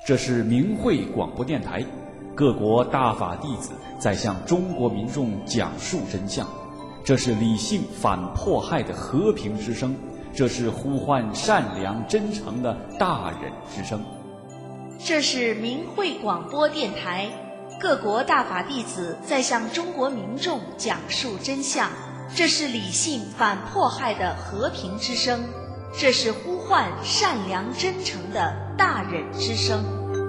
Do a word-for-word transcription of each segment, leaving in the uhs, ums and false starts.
这是明慧广播电台，各国大法弟子在向中国民众讲述真相。这是理性反迫害的和平之声，这是呼唤善良真诚的大忍之声。 这是明慧广播电台，各国大法弟子在向中国民众讲述真相。这是理性反迫害的和平之声，这是呼唤善良真诚的大忍之声。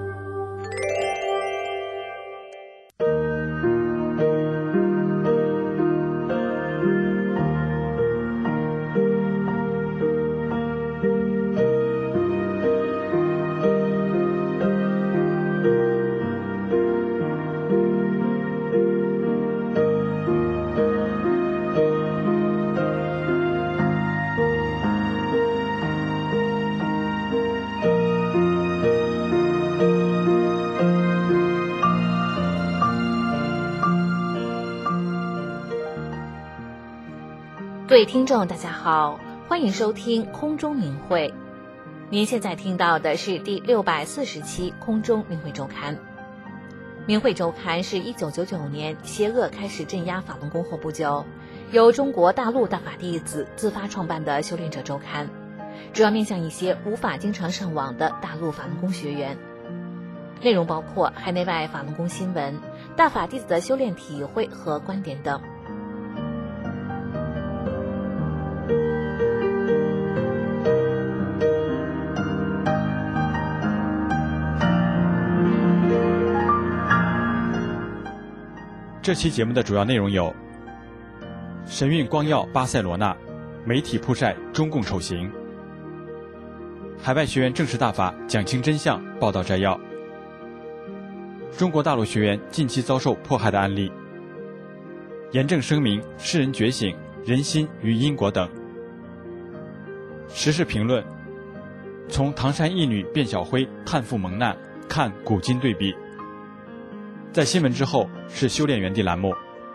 各位听众大家好，欢迎收听空中明慧。您现在听到的是第六百四十期空中明慧周刊。明慧周刊是一九九九年邪恶开始镇压法轮功后不久，由中国大陆大法弟子自发创办的修炼者周刊，主要面向一些无法经常上网的大陆法轮功学员。内容包括海内外法轮功新闻、大法弟子的修炼体会和观点等。 这期节目的主要内容有：神韵光耀巴塞罗那，媒体曝晒中共丑行；海外学员正式大法讲清真相报道摘要；中国大陆学员近期遭受迫害的案例；严正声明世人觉醒，人心与因果等。时事评论：从唐山一女卞小辉探父蒙难看古今对比。在新闻之后是修炼园地栏目。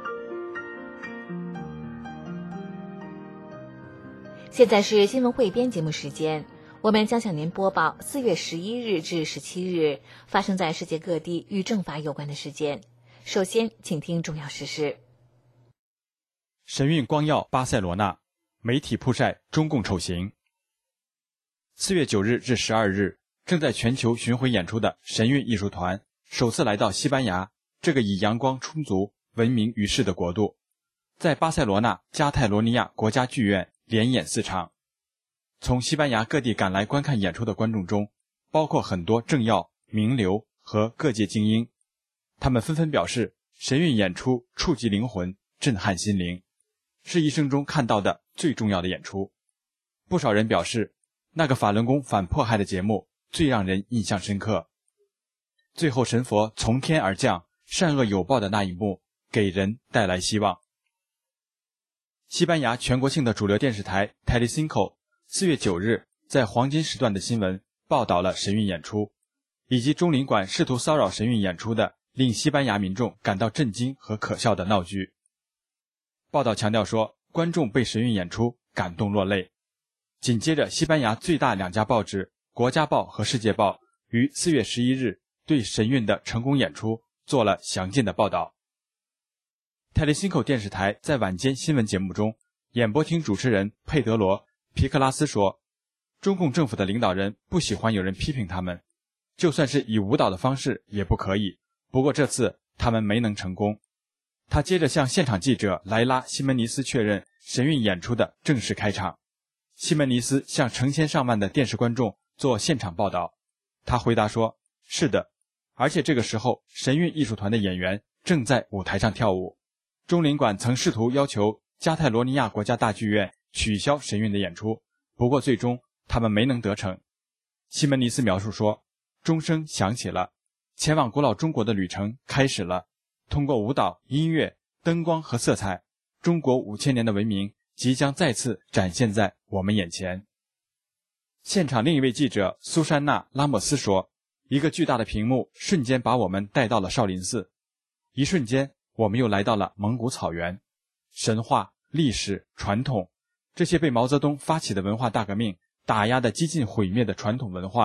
现在是新闻汇编节目时间，我们将向您播报四月十一日至十七日发生在世界各地与政法有关的事件。首先，请听重要时事。 神韵光耀巴塞罗那，媒体曝晒中共丑行。四月九日至十二日，正在全球巡回演出的神韵艺术团首次来到西班牙这个以阳光充足、闻名于世的国度，在巴塞罗那加泰罗尼亚国家剧院连演四场。从西班牙各地赶来观看演出的观众中，包括很多政要、名流和各界精英，他们纷纷表示神韵演出触及灵魂，震撼心灵，是一生中看到的最重要的演出。不少人表示，那个法轮功反迫害的节目最让人印象深刻。最后神佛从天而降，善恶有报的那一幕，给人带来希望。西班牙全国性的主流电视台 Telecinco 四月九日在黄金时段的新闻报道了神韵演出，以及中领馆试图骚扰神韵演出的令西班牙民众感到震惊和可笑的闹剧。报道强调说，观众被神韵演出感动落泪。紧接着，西班牙最大两家报纸国家报和世界报于四月十一日对神韵的成功演出做了详尽的报道。Telecinco 电视台在晚间新闻节目中，演播厅主持人佩德罗·皮克拉斯说，中共政府的领导人不喜欢有人批评他们，就算是以舞蹈的方式也不可以，不过这次他们没能成功。他接着向现场记者莱拉·西门尼斯确认神韵演出的正式开场。西门尼斯向成千上万的电视观众做现场报道，他回答说，是的，而且这个时候神韵艺术团的演员正在舞台上跳舞。中领馆曾试图要求加泰罗尼亚国家大剧院取消神韵的演出，不过最终他们没能得逞。西门尼斯描述说，钟声响起了，前往古老中国的旅程开始了，通过舞蹈、音乐、灯光和色彩，中国五千年的文明即将再次展现在我们眼前。现场另一位记者苏珊娜·拉莫斯说，一个巨大的屏幕瞬间把我们带到了少林寺，一瞬间我们又来到了蒙古草原。神话、历史、传统，这些被毛泽东发起的文化大革命打压的激进毁灭的传统文化，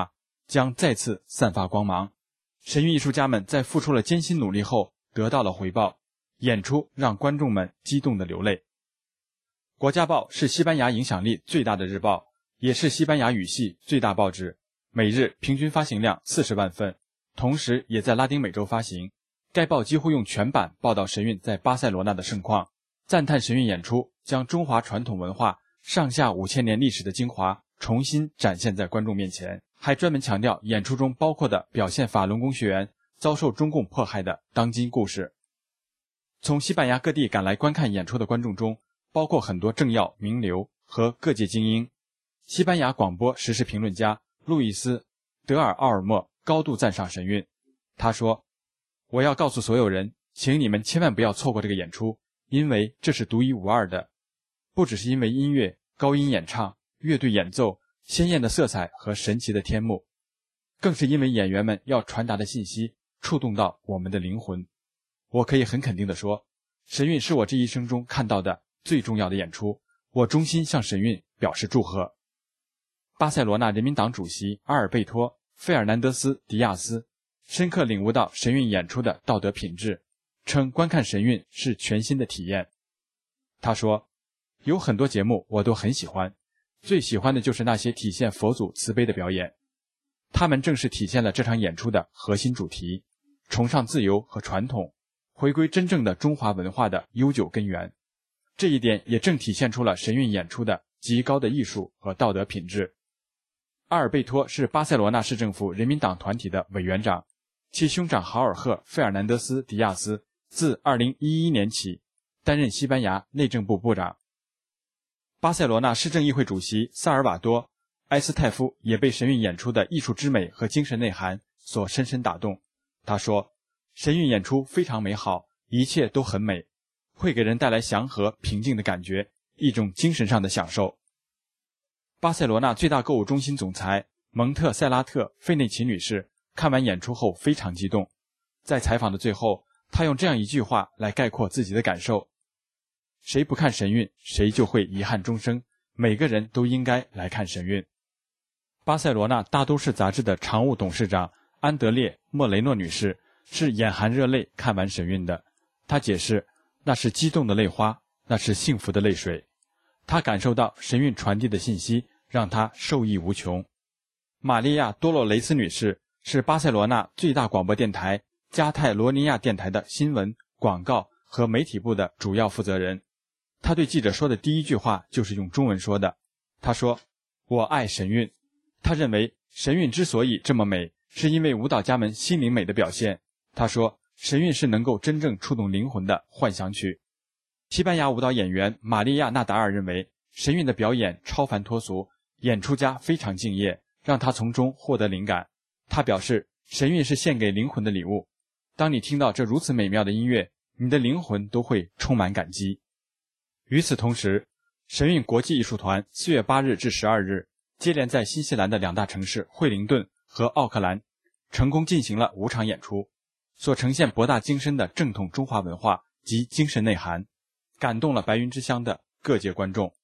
将再次散发光芒。神韵艺术家们在付出了艰辛努力后得到了回报，演出让观众们激动地流泪。国家报是西班牙影响力最大的日报，也是西班牙语系最大报纸，每日平均发行量四十万份，同时也在拉丁美洲发行。该报几乎用全版报道神韵在巴塞罗那的盛况，赞叹神韵演出将中华传统文化上下五千年历史的精华重新展现在观众面前，还专门强调演出中包括的表现法轮功学员遭受中共迫害的当今故事。从西班牙各地赶来观看演出的观众中，包括很多政要、名流和各界精英。西班牙广播时事评论家路易斯·德尔奥尔莫高度赞赏神韵。他说，我要告诉所有人，请你们千万不要错过这个演出，因为这是独一无二的。不只是因为音乐、高音演唱、乐队演奏、鲜艳的色彩和神奇的天幕，更是因为演员们要传达的信息触动到我们的灵魂。我可以很肯定地说，神韵是我这一生中看到的最重要的演出，我衷心向神韵表示祝贺。巴塞罗那人民党主席阿尔贝托·费尔南德斯·迪亚斯深刻领悟到神韵演出的道德品质，称观看神韵是全新的体验。他说，有很多节目我都很喜欢，最喜欢的就是那些体现佛祖慈悲的表演，他们正是体现了这场演出的核心主题，崇尚自由和传统，回归真正的中华文化的悠久根源。这一点也正体现出了神韵演出的极高的艺术和道德品质。阿尔贝托是巴塞罗那市政府人民党团体的委员长，其兄长豪尔赫·费尔南德斯·迪亚斯自二零一一年起担任西班牙内政部部长。巴塞罗那市政议会主席萨尔瓦多·埃斯泰夫也被神韵演出的艺术之美和精神内涵所深深打动。他说，神韵演出非常美好，一切都很美，会给人带来祥和平静的感觉，一种精神上的享受。巴塞罗那最大购物中心总裁蒙特塞拉特·费内奇女士看完演出后非常激动，在采访的最后，她用这样一句话来概括自己的感受：谁不看神韵，谁就会遗憾终生，每个人都应该来看神韵。巴塞罗那大都市杂志的常务董事长安德烈·莫雷诺女士是眼含热泪看完神韵的。她解释，那是激动的泪花，那是幸福的泪水。她感受到神韵传递的信息，让她受益无穷。玛利亚·多洛雷斯女士是巴塞罗那最大广播电台加泰罗尼亚电台的新闻、广告和媒体部的主要负责人。她对记者说的第一句话就是用中文说的。她说，我爱神韵。她认为神韵之所以这么美，是因为舞蹈家们心灵美的表现。她说，神韵是能够真正触动灵魂的幻想曲。西班牙舞蹈演员玛利亚·纳达尔认为，神韵的表演超凡脱俗，演出家非常敬业，让他从中获得灵感。他表示，神韵是献给灵魂的礼物。当你听到这如此美妙的音乐，你的灵魂都会充满感激。与此同时，神韵国际艺术团四月八日至十二日接连在新西兰的两大城市惠灵顿和奥克兰成功进行了五场演出，所呈现博大精深的正统中华文化及精神内涵，感动了白云之乡的各界观众。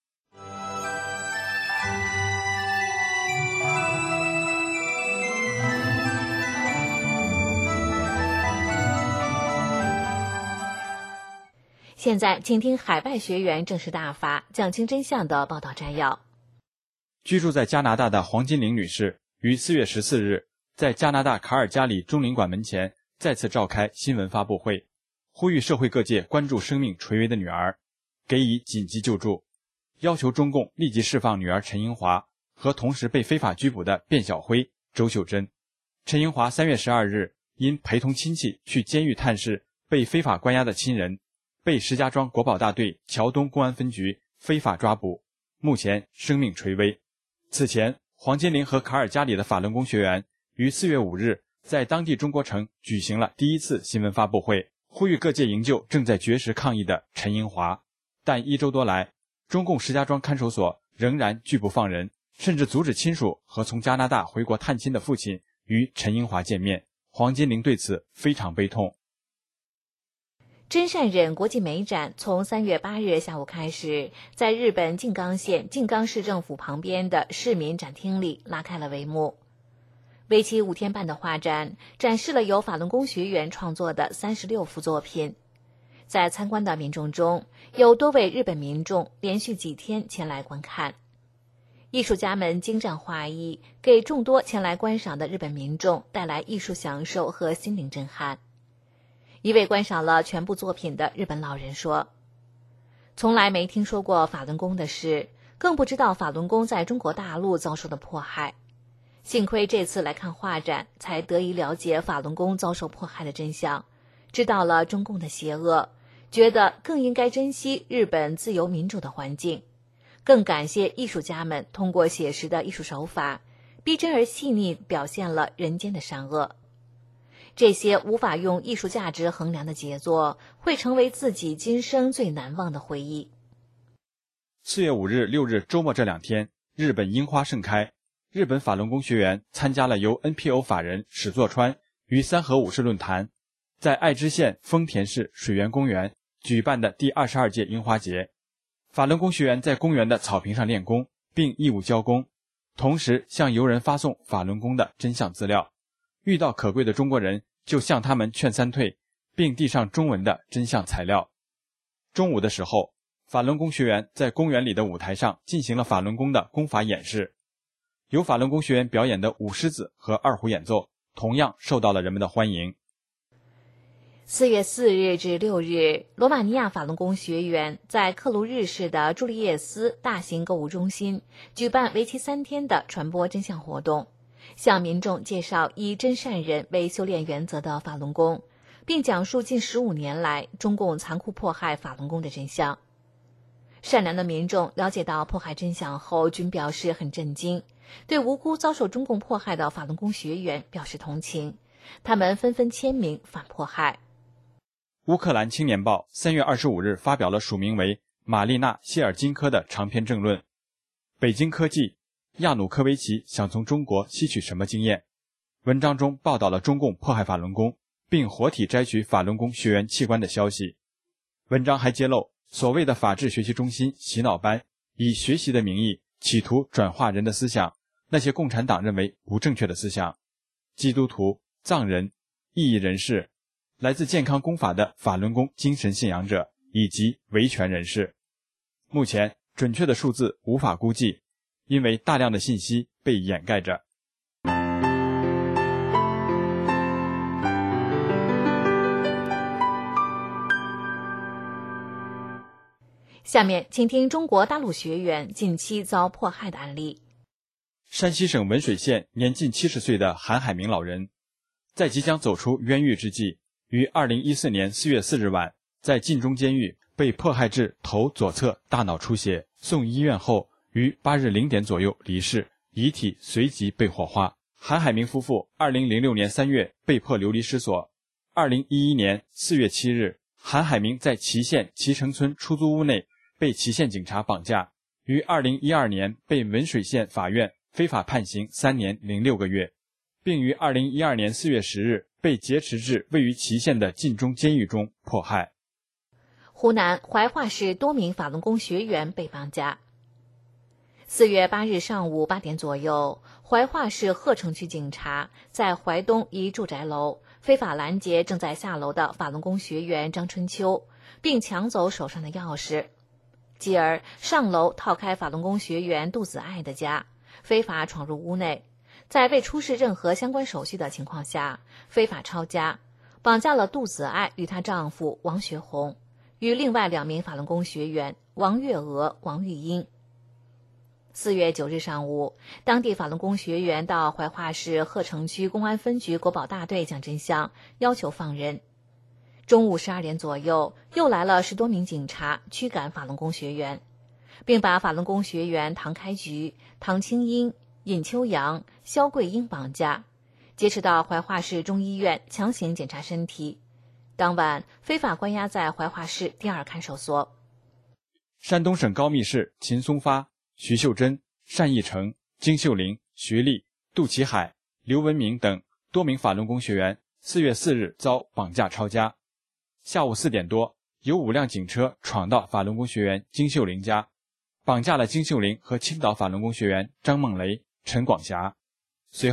现在请听海外学员正式大法讲清真相的报道摘要。 居住在加拿大的黄金玲女士于四月十四日在加拿大卡尔加里中领馆门前再次召开新闻发布会，呼吁社会各界关注生命垂危的女儿，给予紧急救助，要求中共立即释放女儿陈英华和同时被非法拘捕的卞晓辉、周秀珍。陈英华三月十二日因陪同亲戚去监狱探视被非法关押的亲人，被石家庄国保大队桥东公安分局非法抓捕，目前生命垂危。此前，黄金玲和卡尔加里的法轮功学员于四月五日在当地中国城举行了第一次新闻发布会，呼吁各界营救正在绝食抗议的陈英华。但一周多来，中共石家庄看守所仍然拒不放人，甚至阻止亲属和从加拿大回国探亲的父亲与陈英华见面。黄金玲对此非常悲痛。 真善忍国际美展从三月八日下午开始，在日本静冈县静冈市政府旁边的市民展厅里拉开了帷幕。 为期五天半的画展展示了由法轮功学员创作的三十六幅作品。在参观的民众中，有多位日本民众连续几天前来观看。艺术家们精湛画艺，给众多前来观赏的日本民众带来艺术享受和心灵震撼。一位观赏了全部作品的日本老人说：“从来没听说过法轮功的事，更不知道法轮功在中国大陆遭受的迫害。幸亏这次来看画展，才得以了解法轮功遭受迫害的真相，知道了中共的邪恶，觉得更应该珍惜日本自由民主的环境。更感谢艺术家们通过写实的艺术手法，逼真而细腻表现了人间的善恶。这些无法用艺术价值衡量的杰作，会成为自己今生最难忘的回忆。” 四月五日、六日周末这两天，日本樱花盛开。日本法轮功学员参加了由 N P O 法人史作川于三河武士论坛在爱知县丰田市水源公园举办的第二十二届樱花节。法轮功学员在公园的草坪上练功，并义务交功，同时向游人发送法轮功的真相资料。遇到可贵的中国人，就向他们劝三退，并递上中文的真相材料。中午的时候，法轮功学员在公园里的舞台上进行了法轮功的功法演示。由法轮功学员表演的舞狮子和二胡演奏同样受到了人们的欢迎。 四月四日至六日，罗马尼亚法轮功学员在克卢日市的朱利叶斯大型购物中心举办为期三天的传播真相活动，向民众介绍以真善忍为修炼原则的法轮功，并讲述近十五年来中共残酷迫害法轮功的真相。善良的民众了解到迫害真相后，均表示很震惊，对无辜遭受中共迫害的法轮功学员表示同情，他们纷纷签名反迫害。 乌克兰青年报三月二十五日发表了署名为玛丽娜·谢尔金科的长篇政论。北京科技，亚努科维奇想从中国吸取什么经验？文章中报道了中共迫害法轮功，并活体摘取法轮功学员器官的消息。文章还揭露所谓的法治学习中心洗脑班以学习的名义企图转化人的思想，那些共产党认为不正确的思想。基督徒、藏人、异议人士、来自健康功法的法轮功精神信仰者以及维权人士。目前准确的数字无法估计，因为大量的信息被掩盖着。 下面请听中国大陆学员近期遭迫害的案例。 山西省文水县年近七十岁的韩海明老人，在即将走出冤狱之际，于二零一四年四月四日晚在晋中监狱被迫害至头左侧大脑出血，送医院后于八日零点左右离世，遗体随即被火化。韩海明夫妇二零零六年三月被迫流离失所。二零一一年四月七日，韩海明在祁县祁城村出租屋内被祁县警察绑架，于二零一二年被文水县法院非法判刑三年零六个月，并于二零一二年四月十日被劫持至位于祁县的晋中监狱中迫害。 湖南怀化市多名法轮功学员被绑架。四月八日上午八点左右，怀化市鹤城区警察在怀东一住宅楼非法拦截正在下楼的法轮功学员张春秋，并抢走手上的钥匙。继而上楼套开法轮功学员杜子爱的家，非法闯入屋内，在未出示任何相关手续的情况下非法抄家，绑架了杜子爱与她丈夫王学红与另外两名法轮功学员王月娥、王玉英。四月九日上午，当地法轮功学员到怀化市鹤城区公安分局国保大队讲真相，要求放人。中午十二点左右，又来了十多名警察驱赶法轮功学员，并把法轮功学员唐开菊、唐青英、尹秋阳、肖桂英绑架，劫持到怀化市中医院强行检查身体。当晚非法关押在怀化市第二看守所。 山东省高密市秦松发、徐秀珍、单义成、金秀玲、徐丽、杜启海、刘文明等多名法轮功学员四月四日遭绑架抄家。下午四点多，有五辆警车闯到法轮功学员金秀玲家，绑架了金秀玲和青岛法轮功学员张梦雷、陈广霞。随后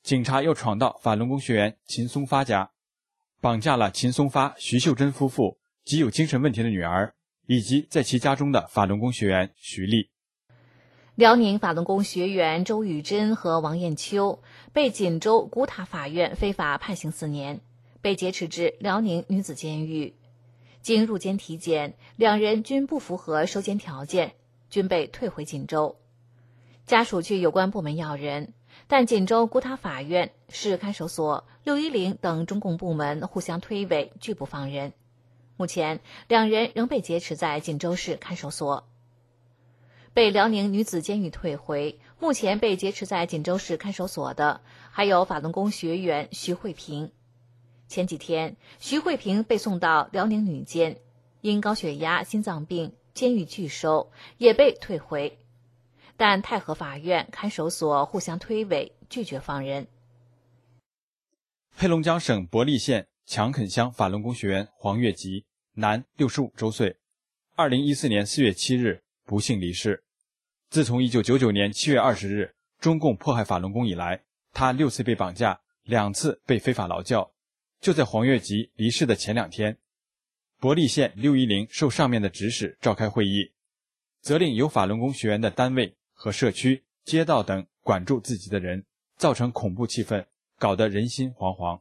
警察又闯到法轮功学员秦松发家，绑架了秦松发、徐秀珍夫妇及有精神问题的女儿，以及在其家中的法轮功学员徐丽。 辽宁法轮功学员周玉珍和王艳秋被锦州古塔法院非法判刑四年，被劫持至辽宁女子监狱。经入监体检，两人均不符合收监条件，均被退回锦州。家属去有关部门要人，但锦州古塔法院、市看守所、六一零等中共部门互相推诿，拒不放人。目前，两人仍被劫持在锦州市看守所。被辽宁女子监狱退回，目前被劫持在锦州市看守所的还有法轮功学员徐慧萍。前几天，徐慧萍被送到辽宁女监，因高血压、心脏病，监狱拒收，也被退回。但太和法院、看守所互相推诿，拒绝放人。 黑龙江省博利县强垦乡法轮功学员黄月吉，男，六十五周岁，二零一四年四月七日不幸离世。自从一九九九年七月二十日中共迫害法轮功以来，他六次被绑架，两次被非法劳教。就在黄月吉离世的前两天，博利县六一零受上面的指使召开会议，责令有法轮功学员的单位和社区、街道等管住自己的人，造成恐怖气氛，搞得人心惶惶。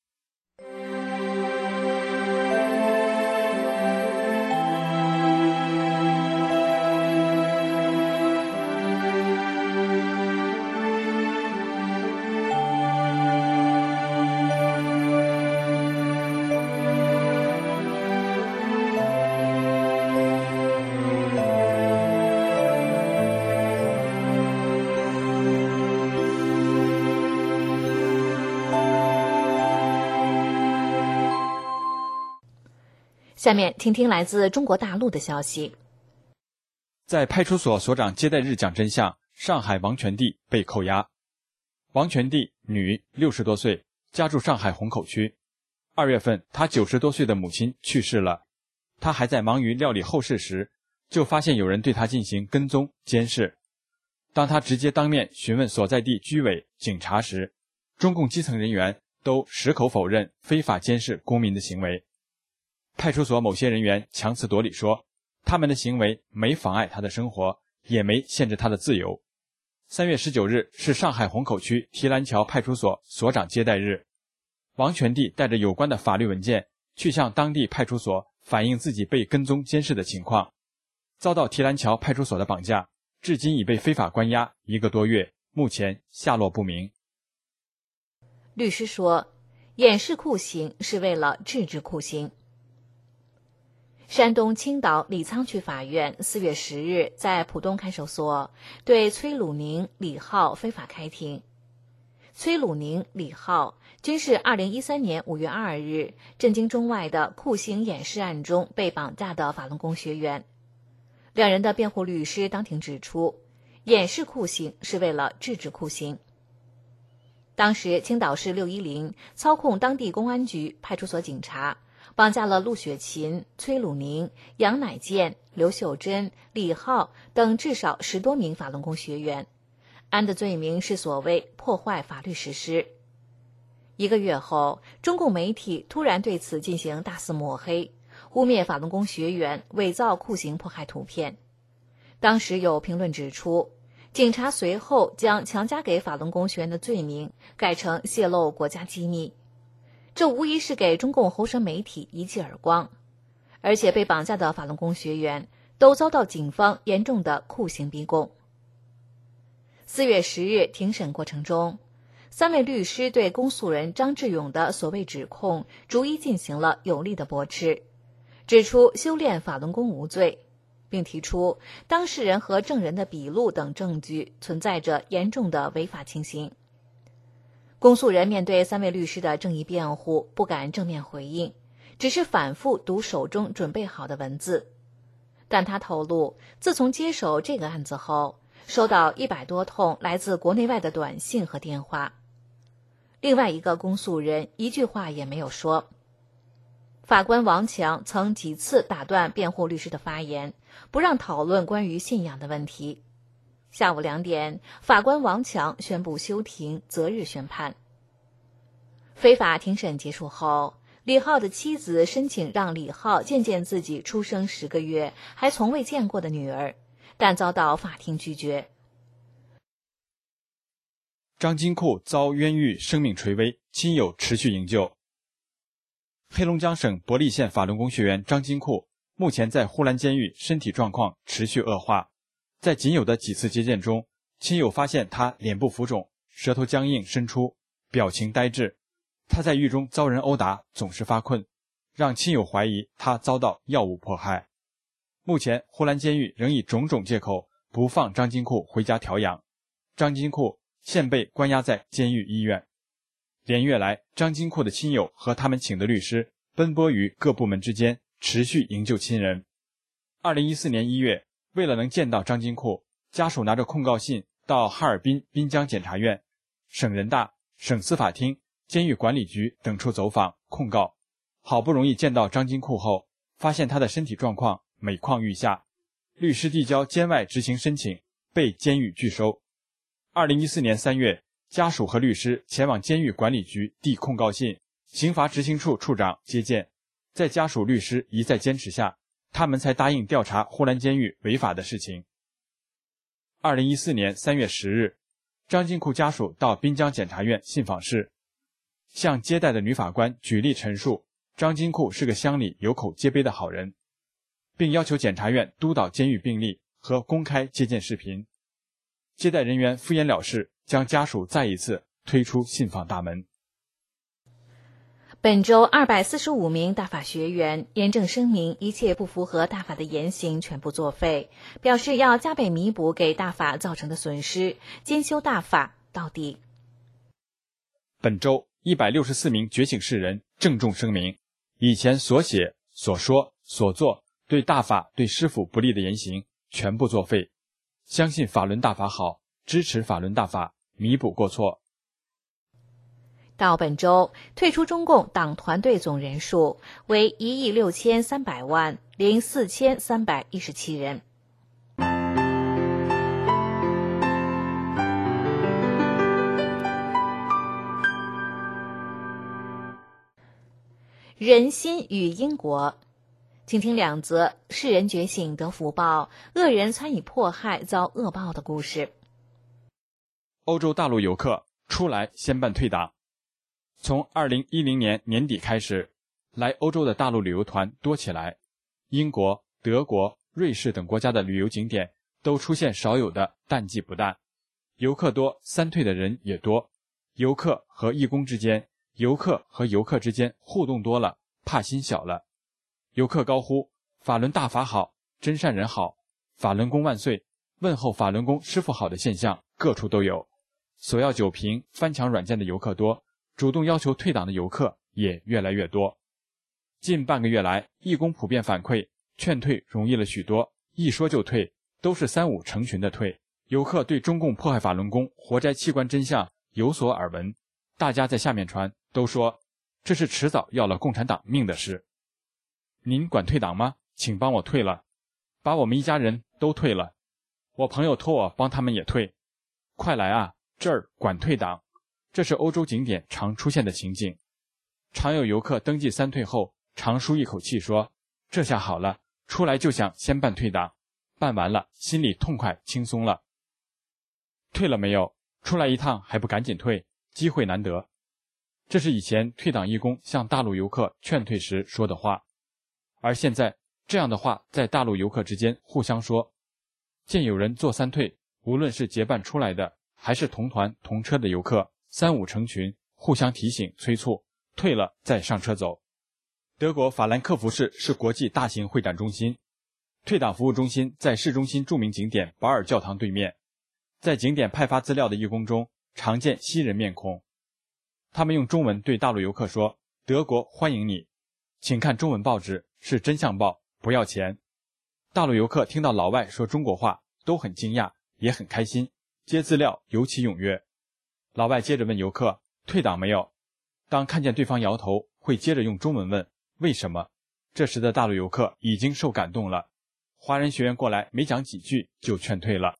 下面听听来自中国大陆的消息。 在派出所所长接待日讲真相，上海王全娣被扣押。王全娣，女，六十多岁，家住上海虹口区。二月份，她九十多岁的母亲去世了。她还在忙于料理后事时，就发现有人对她进行跟踪监视。当她直接当面询问所在地居委、警察时，中共基层人员都矢口否认非法监视公民的行为。派出所某些人员强词夺理说，他们的行为没妨碍他的生活，也没限制他的自由。三月十九日是上海虹口区提篮桥派出所所长接待日，王全娣带着有关的法律文件去向当地派出所反映自己被跟踪监视的情况，遭到提篮桥派出所的绑架，至今已被非法关押一个多月，目前下落不明。 律师说，掩饰酷刑是为了制止酷刑。山东青岛李沧区法院四月十日在浦东看守所对崔鲁宁、李浩非法开庭。崔鲁宁、李浩均是二零一三年五月二日震惊中外的酷刑掩饰案中被绑架的法轮功学员。两人的辩护律师当庭指出，掩饰酷刑是为了制止酷刑。当时青岛市六一零操控当地公安局派出所警察绑架了陆雪琴、崔鲁宁、杨乃健、刘秀珍、李浩等至少十多名法轮功学员，案的罪名是所谓破坏法律实施。一个月后，中共媒体突然对此进行大肆抹黑，污蔑法轮功学员伪造酷刑迫害图片。当时有评论指出，警察随后将强加给法轮功学员的罪名改成泄露国家机密。这无疑是给中共喉舌媒体一记耳光，而且被绑架的法轮功学员都遭到警方严重的酷刑逼供。四月十日庭审过程中，三位律师对公诉人张志勇的所谓指控逐一进行了有力的驳斥，指出修炼法轮功无罪，并提出当事人和证人的笔录等证据存在着严重的违法情形。公诉人面对三位律师的正义辩护，不敢正面回应，只是反复读手中准备好的文字。但他透露，自从接手这个案子后，收到一百多通来自国内外的短信和电话。另外一个公诉人一句话也没有说。法官王强曾几次打断辩护律师的发言，不让讨论关于信仰的问题。 下午两点，法官王强宣布休庭，择日宣判。非法庭审结束后，李浩的妻子申请让李浩见见自己出生十个月还从未见过的女儿，但遭到法庭拒绝。 张金库遭冤狱，生命垂危，亲友持续营救。黑龙江省博利县法轮功学员张金库目前在呼兰监狱，身体状况持续恶化。在仅有的几次接见中，亲友发现他脸部浮肿，舌头僵硬伸出，表情呆滞。他在狱中遭人殴打，总是发困，让亲友怀疑他遭到药物迫害。目前呼兰监狱仍以种种借口不放张金库回家调养，张金库现被关押在监狱医院。连月来，张金库的亲友和他们请的律师奔波于各部门之间，持续营救亲人。二零一四年一月，为了能见到张金库，家属拿着控告信到哈尔滨滨江检察院、省人大、省司法厅、监狱管理局等处走访控告。好不容易见到张金库后，发现他的身体状况每况愈下，律师递交监外执行申请，被监狱拒收。二零一四年三月，家属和律师前往监狱管理局递控告信，刑罚执行处处长接见。在家属律师一再坚持下，他们才答应调查呼兰监狱违法的事情。二零一四年三月十日，张金库家属到滨江检察院信访室，向接待的女法官举例陈述张金库是个乡里有口皆碑的好人，并要求检察院督导监狱病历和公开接见视频。接待人员敷衍了事，将家属再一次推出信访大门。 本周二百四十五名大法学员严正声明，一切不符合大法的言行全部作废，表示要加倍弥补给大法造成的损失，兼修大法到底。 本周一百六十四名觉醒世人郑重声明，以前所写、所说、所做对大法、对师父不利的言行全部作废，相信法轮大法好，支持法轮大法，弥补过错。 到本周，退出中共党团队总人数为一亿六千三百万零四千三百一十七人。人心与因果，请听两则世人觉醒得福报，恶人参与迫害遭恶报的故事。 欧洲大陆游客出来先办退党。从二零一零年年底开始，来欧洲的大陆旅游团多起来，英国、德国、瑞士等国家的旅游景点都出现少有的淡季不淡，游客多，三退的人也多。游客和义工之间，游客和游客之间互动多了，怕心小了。游客高呼法轮大法好，真善人好，法轮功万岁，问候法轮功师父好的现象各处都有。索要酒瓶、翻墙软件的游客多，主动要求退党的游客也越来越多。近半个月来，义工普遍反馈，劝退容易了许多，一说就退，都是三五成群的退。游客对中共迫害法轮功、活摘器官真相有所耳闻，大家在下面传，都说这是迟早要了共产党命的事。您管退党吗？请帮我退了，把我们一家人都退了，我朋友托我帮他们也退，快来啊，这儿管退党。这是欧洲景点常出现的情景。常有游客登记三退后长舒一口气说，这下好了，出来就想先办退党，办完了心里痛快轻松了。退了没有？出来一趟还不赶紧退，机会难得。这是以前退党义工向大陆游客劝退时说的话，而现在这样的话在大陆游客之间互相说。见有人做三退，无论是结伴出来的还是同团同车的游客，三五成群，互相提醒催促，退了再上车走。德国法兰克福市是国际大型会展中心，退党服务中心在市中心著名景点保尔教堂对面。在景点派发资料的义工中，常见西人面孔，他们用中文对大陆游客说，德国欢迎你，请看中文报纸，是真相报，不要钱。大陆游客听到老外说中国话都很惊讶，也很开心，接资料尤其踊跃。老外接着问游客，退党没有？当看见对方摇头，会接着用中文问，为什么？这时的大陆游客已经受感动了，华人学员过来没讲几句就劝退了。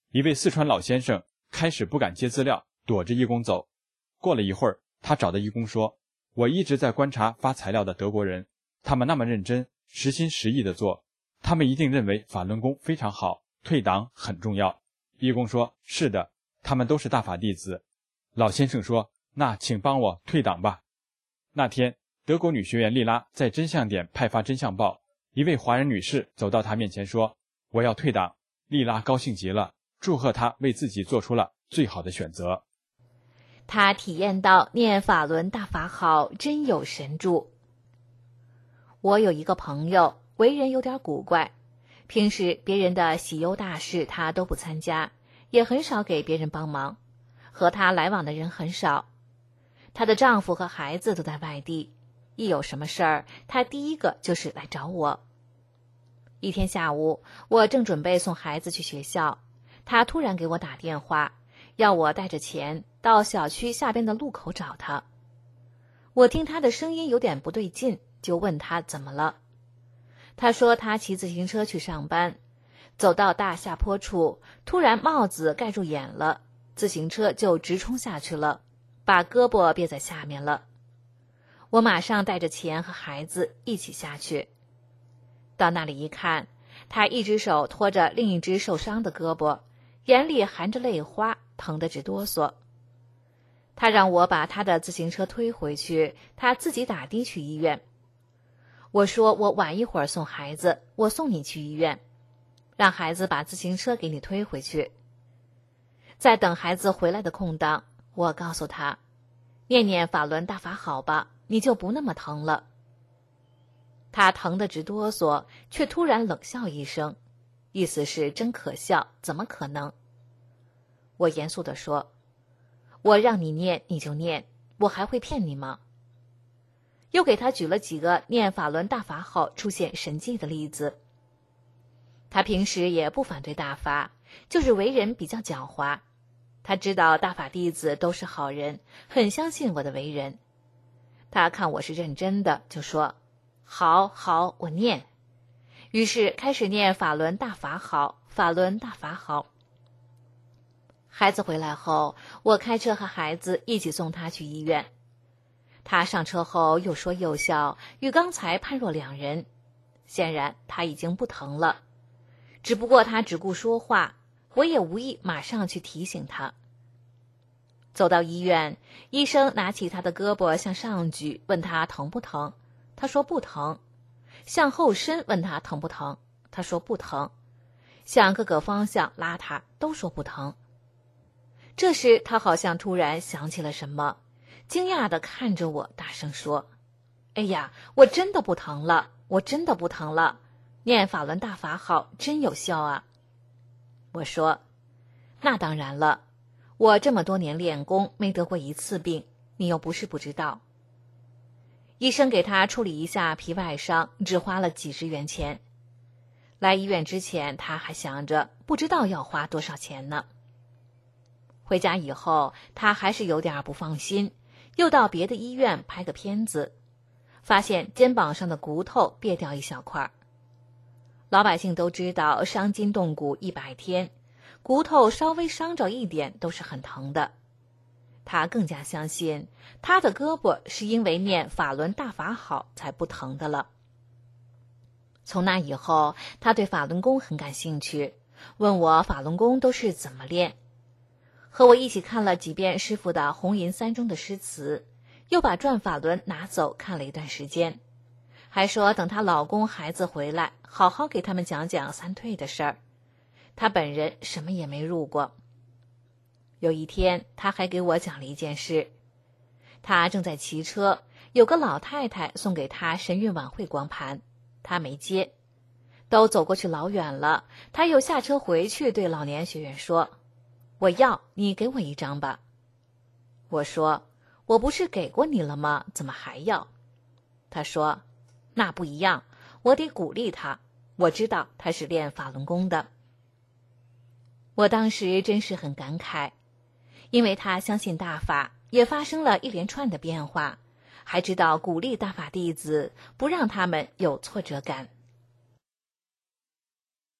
一位四川老先生开始不敢接资料，躲着义工走。过了一会儿，他找到义工说，我一直在观察发材料的德国人，他们那么认真，实心实意地做，他们一定认为法轮功非常好，退党很重要。义工说，是的，他们都是大法弟子。老先生说，那请帮我退党吧。那天，德国女学员丽拉在真相点派发真相报，一位华人女士走到她面前说，我要退党。丽拉高兴极了，祝贺她为自己做出了最好的选择。 她体验到念法轮大法好，真有神助。我有一个朋友，为人有点古怪，平时别人的喜忧大事她都不参加，也很少给别人帮忙，和她来往的人很少。她的丈夫和孩子都在外地，一有什么事儿，她第一个就是来找我。一天下午，我正准备送孩子去学校，她突然给我打电话，要我带着钱到小区下边的路口找她。我听她的声音有点不对劲，就问她怎么了。她说她骑自行车去上班，走到大下坡处，突然帽子盖住眼了，自行车就直冲下去了，把胳膊别在下面了。我马上带着钱和孩子一起下去。到那里一看，他一只手托着另一只受伤的胳膊，眼里含着泪花，疼得直哆嗦。他让我把他的自行车推回去，他自己打的去医院。我说我晚一会儿送孩子，我送你去医院，让孩子把自行车给你推回去。在等孩子回来的空档，我告诉他，念念法轮大法好吧，你就不那么疼了。他疼得直哆嗦，却突然冷笑一声，意思是真可笑，怎么可能？我严肃地说，我让你念你就念，我还会骗你吗？又给他举了几个念法轮大法好出现神迹的例子。他平时也不反对大法，就是为人比较狡猾。他知道大法弟子都是好人，很相信我的为人。他看我是认真的，就说，好好，我念。于是开始念法轮大法好，法轮大法好。孩子回来后，我开车和孩子一起送他去医院。他上车后又说又笑，与刚才判若两人。显然他已经不疼了，只不过他只顾说话，我也无意马上去提醒他。走到医院，医生拿起他的胳膊向上举，问他疼不疼，他说不疼。向后伸问他疼不疼，他说不疼。向各个方向拉他，都说不疼。这时他好像突然想起了什么，惊讶地看着我，大声说，哎呀，我真的不疼了，我真的不疼了，念法轮大法好，真有效啊。我说，那当然了，我这么多年练功没得过一次病，你又不是不知道。医生给他处理一下皮外伤，只花了几十元钱。来医院之前他还想着不知道要花多少钱呢。回家以后他还是有点不放心，又到别的医院拍个片子，发现肩膀上的骨头别掉一小块。老百姓都知道伤筋动骨一百天，骨头稍微伤着一点都是很疼的。他更加相信他的胳膊是因为念法轮大法好才不疼的了。从那以后他对法轮功很感兴趣，问我法轮功都是怎么练，和我一起看了几遍师父的红银三中的诗词，又把转法轮拿走看了一段时间，还说等她老公孩子回来好好给他们讲讲三退的事儿。他本人什么也没入过。有一天他还给我讲了一件事，他正在骑车，有个老太太送给他神韵晚会光盘，他没接，都走过去老远了，他又下车回去对老年学员说，我要，你给我一张吧。我说，我不是给过你了吗？怎么还要？他说，那不一样，我得鼓励他，我知道他是练法轮功的。我当时真是很感慨，因为他相信大法，也发生了一连串的变化，还知道鼓励大法弟子，不让他们有挫折感。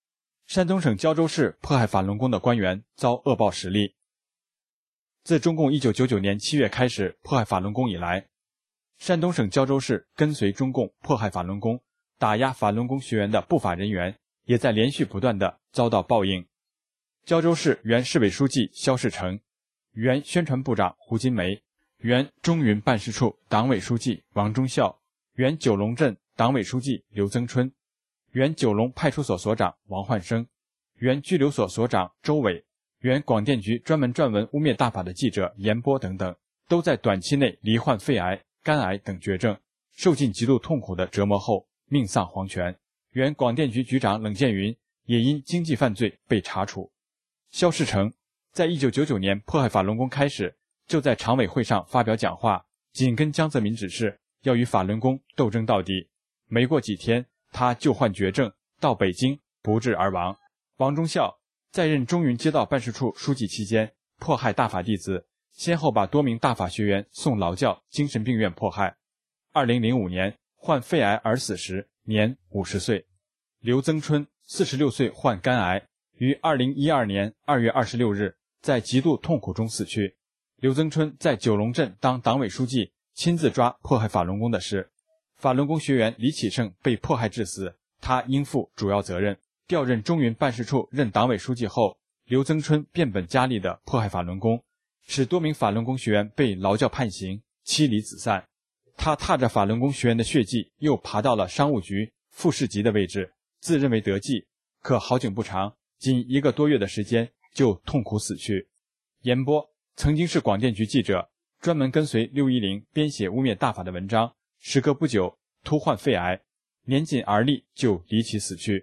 山东省胶州市迫害法轮功的官员遭恶报实例。自中共一九九九年七月开始迫害法轮功以来，山东省胶州市跟随中共迫害法轮功、打压法轮功学员的不法人员也在连续不断地遭到报应。胶州市原市委书记肖世成、原宣传部长胡金梅、原中云办事处党委书记王忠孝、原九龙镇党委书记刘增春、原九龙派出所所长王焕生、原拘留所所长周伟、原广电局专门撰文污蔑大法的记者严波等等，都在短期内罹患肺癌、肝癌等绝症，受尽极度痛苦的折磨后命丧黄泉。原广电局局长冷建云也因经济犯罪被查处。肖世成在一九九九年迫害法轮功开始，就在常委会上发表讲话，紧跟江泽民指示，要与法轮功斗争到底。没过几天，他就患绝症，到北京不治而亡。王忠孝在任中云街道办事处书记期间，迫害大法弟子，先后把多名大法学员送劳教精神病院迫害。二零零五年患肺癌而死时年五十岁。刘增春四十六岁患肝癌，于二零一二年二月二十六日在极度痛苦中死去。刘增春在九龙镇当党委书记，亲自抓迫害法轮功的事。法轮功学员李启胜被迫害致死，他应负主要责任。调任中云办事处任党委书记后，刘增春变本加厉地迫害法轮功，使多名法轮功学员被劳教判刑，妻离子散。他踏着法轮功学员的血迹，又爬到了商务局副市级的位置，自认为得计，可好景不长，仅一个多月的时间就痛苦死去。严波曾经是广电局记者，专门跟随六一零编写污蔑大法的文章，时隔不久突患肺癌，年仅而立就离奇死去。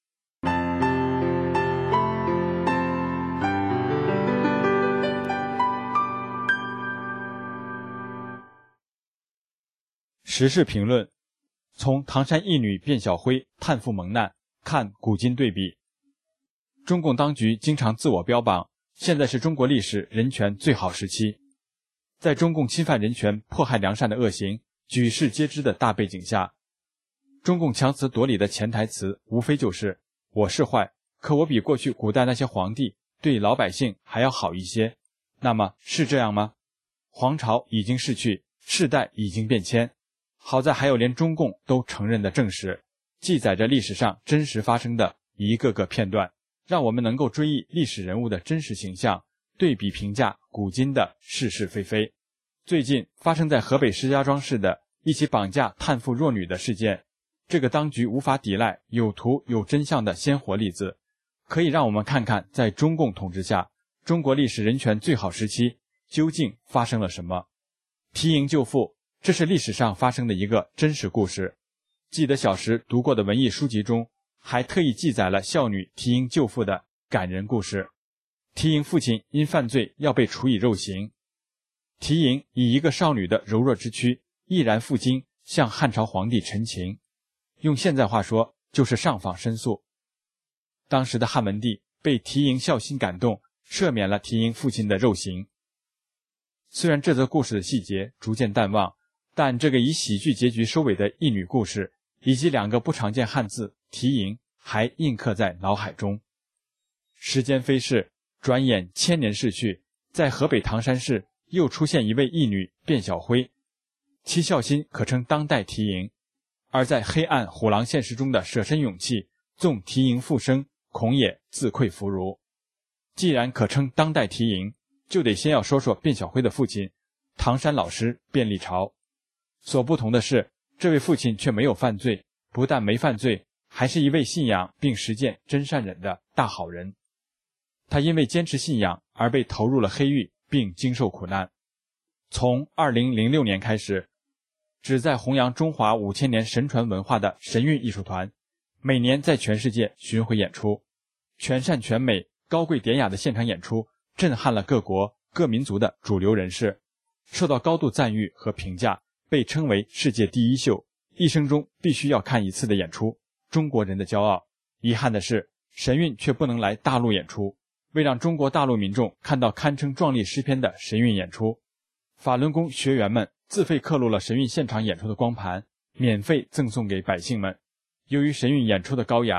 时事评论：从唐山义女卞小辉探父蒙难看古今对比。中共当局经常自我标榜，现在是中国历史人权最好时期。在中共侵犯人权、迫害良善的恶行举世皆知的大背景下，中共强词夺理的潜台词无非就是我是坏，可我比过去古代那些皇帝对老百姓还要好一些。那么是这样吗？皇朝已经逝去，世代已经变迁，好在还有连中共都承认的正史，记载着历史上真实发生的一个个片段，让我们能够追忆历史人物的真实形象，对比评价古今的是是非非。最近发生在河北石家庄市的一起绑架探父弱女的事件，这个当局无法抵赖、有图有真相的鲜活例子，可以让我们看看在中共统治下，中国历史人权最好时期究竟发生了什么。提营救父，这是历史上发生的一个真实故事。记得小时读过的文艺书籍中，还特意记载了孝女提营救父的感人故事。提营父亲因犯罪要被处以肉刑，提营以一个少女的柔弱之躯，毅然赴京向汉朝皇帝陈情，用现在话说就是上访申诉。当时的汉文帝被提营孝心感动，赦免了提营父亲的肉刑。虽然这则故事的细节逐渐淡忘，但这个以喜剧结局收尾的义女故事，以及两个不常见汉字提营，还印刻在脑海中。时间飞逝，转眼千年逝去，在河北唐山市又出现一位义女卞小辉，其孝心可称当代提营。而在黑暗虎狼现实中的舍身勇气，纵提营复生，恐也自愧弗如。既然可称当代提营，就得先要说说卞小辉的父亲唐山老师卞立朝。所不同的是，这位父亲却没有犯罪，不但没犯罪，还是一位信仰并实践真善忍的大好人。他因为坚持信仰而被投入了黑狱，并经受苦难。从二零零六年开始，旨在弘扬中华五千年神传文化的神韵艺术团，每年在全世界巡回演出，全善全美、高贵典雅的现场演出震撼了各国各民族的主流人士，受到高度赞誉和评价，被称为世界第一秀，一生中必须要看一次的演出，中国人的骄傲。遗憾的是，神韵却不能来大陆演出。为让中国大陆民众看到堪称壮丽诗篇的神韵演出，法轮功学员们自费刻录了神韵现场演出的光盘，免费赠送给百姓们。由于神韵演出的高雅，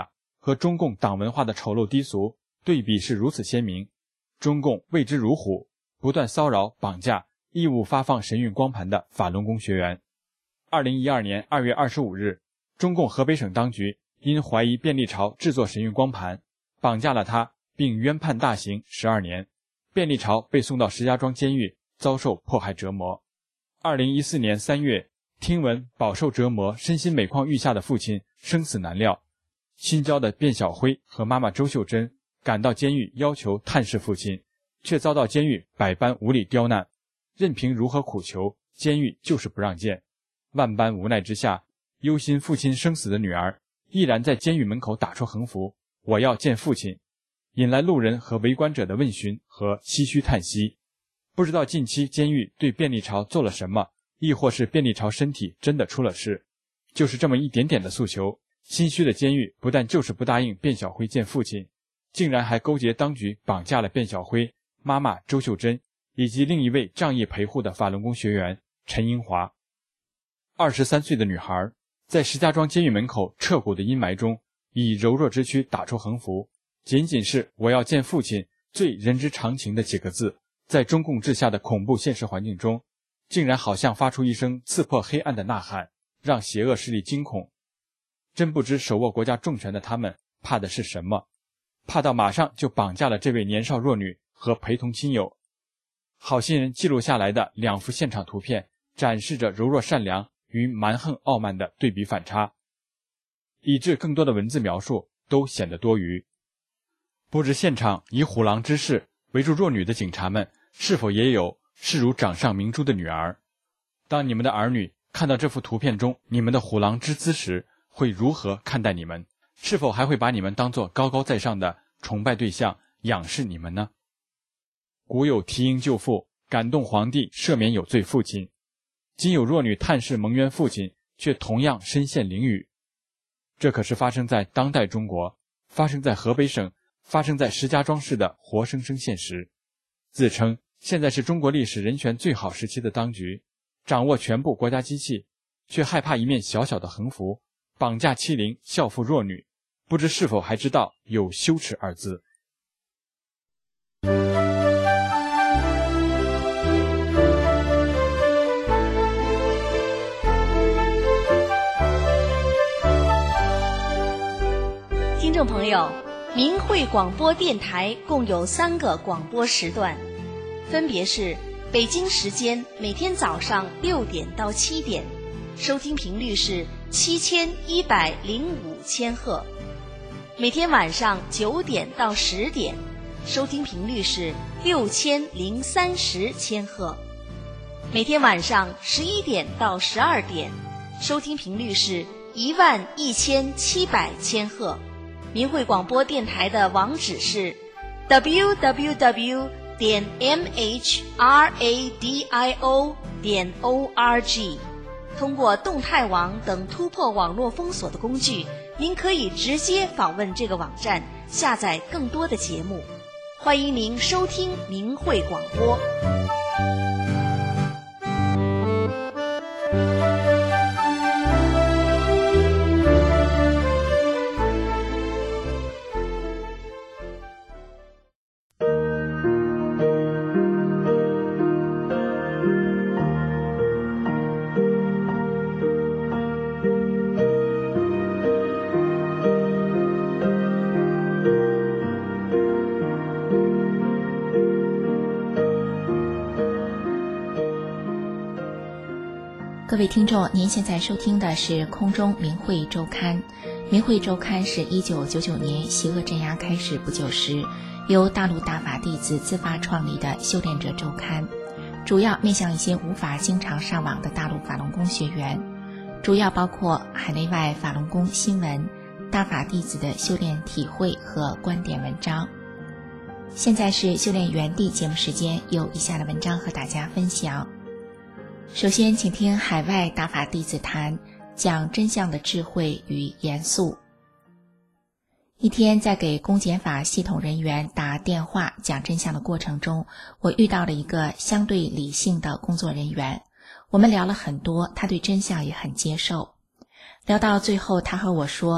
和中共党文化的丑陋低俗对比是如此鲜明，中共畏之如虎，不断骚扰、绑架、义务发放神韵光盘的法轮功学员。二零一二年二月二十五日，中共河北省当局因怀疑便利潮制作神韵光盘，绑架了他，并冤判大刑十二年。便利潮被送到石家庄监狱，遭受迫害折磨。二零一四年三月，听闻饱受折磨、身心每况愈下的父亲生死难料，新交的卞晓辉和妈妈周秀珍赶到监狱要求探视父亲，却遭到监狱百般无理刁难，任凭如何苦求，监狱就是不让见。万般无奈之下，忧心父亲生死的女儿毅然在监狱门口打出横幅：我要见父亲，引来路人和围观者的问询和唏嘘叹息。不知道近期监狱对便利潮做了什么，亦或是便利潮身体真的出了事。就是这么一点点的诉求，心虚的监狱不但就是不答应卞晓辉见父亲，竟然还勾结当局绑架了卞晓辉、妈妈周秀珍以及另一位仗义陪护的法轮功学员陈英华。二十三岁的女孩在石家庄监狱门口彻骨的阴霾中，以柔弱之躯打出横幅，仅仅是我要见父亲最人之常情的几个字，在中共治下的恐怖现实环境中，竟然好像发出一声刺破黑暗的呐喊，让邪恶势力惊恐。真不知手握国家重权的他们怕的是什么，怕到马上就绑架了这位年少弱女和陪同亲友。好心人记录下来的两幅现场图片，展示着柔弱善良与蛮横傲慢的对比反差，以致更多的文字描述都显得多余。不知现场以虎狼之势围住弱女的警察们，是否也有视如掌上明珠的女儿？当你们的儿女看到这幅图片中你们的虎狼之姿时，会如何看待你们？是否还会把你们当作高高在上的崇拜对象，仰视你们呢？古有提婴救父，感动皇帝赦免有罪父亲，今有弱女探视蒙冤父亲，却同样身陷囹圄。这可是发生在当代中国，发生在河北省，发生在石家庄市的活生生现实。自称现在是中国历史人权最好时期的当局，掌握全部国家机器，却害怕一面小小的横幅，绑架欺凌孝妇弱女，不知是否还知道有羞耻二字。 听众朋友，明慧广播电台共有三个广播时段，分别是北京时间每天早上六点到七点，收听频率是七千一百零五千赫；每天晚上九点到十点，收听频率是六千零三十千赫；每天晚上十一点到十二点，收听频率是一万一千七百千赫。明慧广播电台的网址是 double-u double-u double-u 点 m h radio 点 org。通过动态网等突破网络封锁的工具，您可以直接访问这个网站，下载更多的节目。欢迎您收听明慧广播。 各位听众，您现在收听的是空中明慧周刊。明慧周刊是一九九九年邪恶镇压开始不久时，由大陆大法弟子自发创立的修炼者周刊，主要面向一些无法经常上网的大陆法轮功学员，主要包括海内外法轮功新闻、大法弟子的修炼体会和观点文章。现在是修炼原地节目时间，有以下的文章和大家分享。首先请听海外大法弟子谈讲真相的智慧与严肃。一天在给公检法系统人员打电话讲真相的过程中，我遇到了一个相对理性的工作人员，我们聊了很多，他对真相也很接受。聊到最后，他和我说，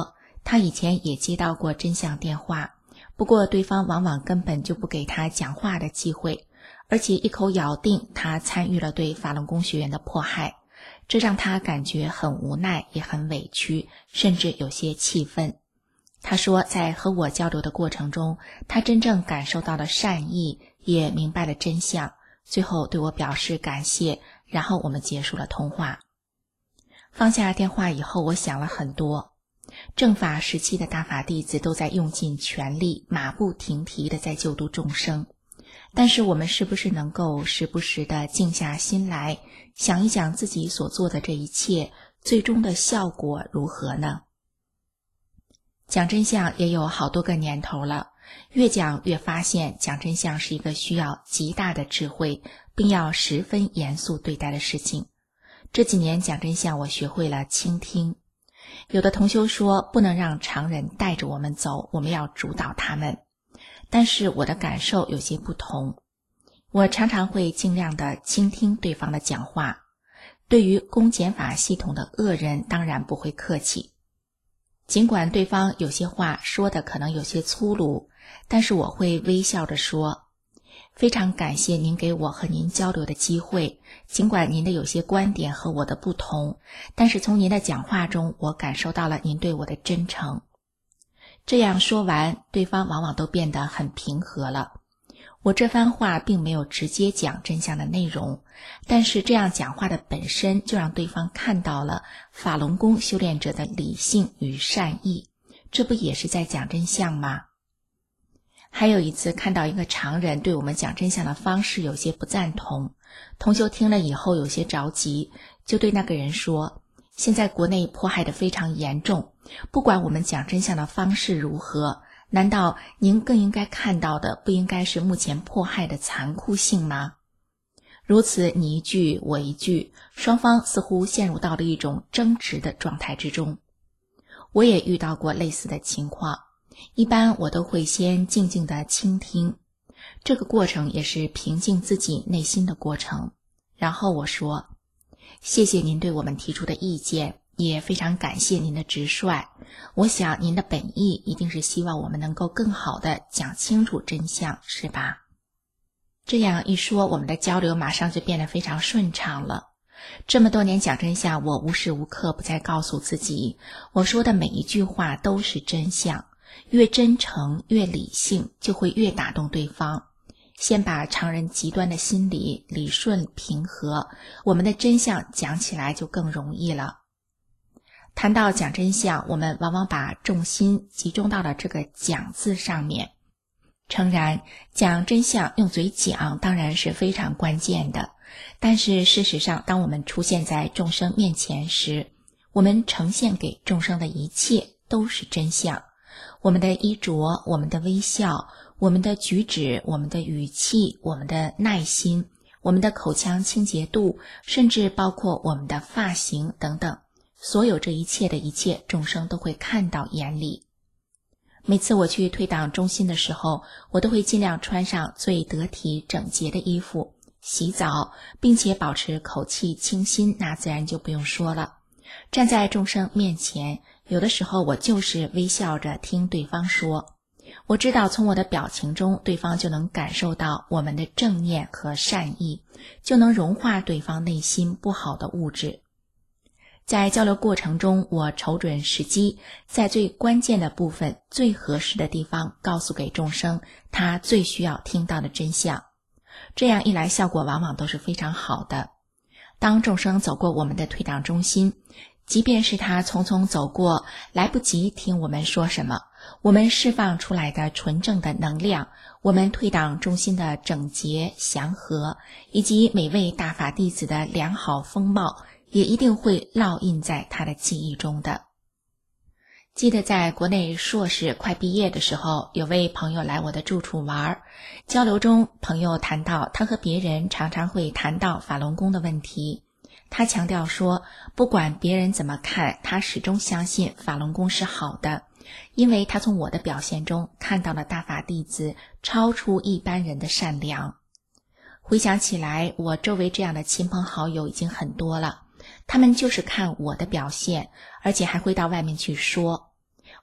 他以前也接到过真相电话，不过对方往往根本就不给他讲话的机会，而且一口咬定他参与了对法轮功学员的迫害，这让他感觉很无奈，也很委屈，甚至有些气愤。他说在和我交流的过程中，他真正感受到了善意，也明白了真相，最后对我表示感谢，然后我们结束了通话。放下电话以后，我想了很多。正法时期的大法弟子都在用尽全力，马不停蹄地在救度众生，但是我们是不是能够时不时地静下心来，想一想自己所做的这一切最终的效果如何呢？讲真相也有好多个年头了，越讲越发现讲真相是一个需要极大的智慧，并要十分严肃对待的事情。这几年讲真相，我学会了倾听。有的同修说不能让常人带着我们走，我们要主导他们，但是我的感受有些不同。我常常会尽量的倾听对方的讲话，对于公检法系统的恶人当然不会客气，尽管对方有些话说的可能有些粗鲁，但是我会微笑着说，非常感谢您给我和您交流的机会，尽管您的有些观点和我的不同，但是从您的讲话中我感受到了您对我的真诚。这样说完，对方往往都变得很平和了。我这番话并没有直接讲真相的内容，但是这样讲话的本身就让对方看到了法轮功修炼者的理性与善意，这不也是在讲真相吗？还有一次看到一个常人对我们讲真相的方式有些不赞同，同修听了以后有些着急，就对那个人说，现在国内迫害得非常严重，不管我们讲真相的方式如何，难道您更应该看到的不应该是目前迫害的残酷性吗？如此你一句我一句，双方似乎陷入到了一种争执的状态之中。我也遇到过类似的情况，一般我都会先静静地倾听，这个过程也是平静自己内心的过程。然后我说，谢谢您对我们提出的意见，也非常感谢您的直率，我想您的本意一定是希望我们能够更好地讲清楚真相，是吧？这样一说，我们的交流马上就变得非常顺畅了。这么多年讲真相，我无时无刻不在告诉自己，我说的每一句话都是真相，越真诚越理性，就会越打动对方。先把常人极端的心理理顺平和，我们的真相讲起来就更容易了。谈到讲真相，我们往往把重心集中到了这个讲字上面。诚然，讲真相用嘴讲当然是非常关键的，但是事实上当我们出现在众生面前时，我们呈现给众生的一切都是真相。我们的衣着，我们的微笑，我们的举止，我们的语气，我们的耐心，我们的口腔清洁度，甚至包括我们的发型等等，所有这一切的一切，众生都会看到眼里。每次我去退档中心的时候，我都会尽量穿上最得体整洁的衣服，洗澡，并且保持口气清新，那自然就不用说了。站在众生面前，有的时候我就是微笑着听对方说，我知道从我的表情中，对方就能感受到我们的正念和善意，就能融化对方内心不好的物质。在交流过程中，我瞅准时机，在最关键的部分，最合适的地方告诉给众生他最需要听到的真相。这样一来，效果往往都是非常好的。当众生走过我们的退档中心，即便是他匆匆走过，来不及听我们说什么，我们释放出来的纯正的能量，我们退档中心的整洁祥和，以及每位大法弟子的良好风貌，也一定会烙印在他的记忆中的。记得在国内硕士快毕业的时候，有位朋友来我的住处玩，交流中朋友谈到他和别人常常会谈到法轮功的问题。他强调说，不管别人怎么看，他始终相信法轮功是好的，因为他从我的表现中看到了大法弟子超出一般人的善良。回想起来，我周围这样的亲朋好友已经很多了，他们就是看我的表现，而且还会到外面去说。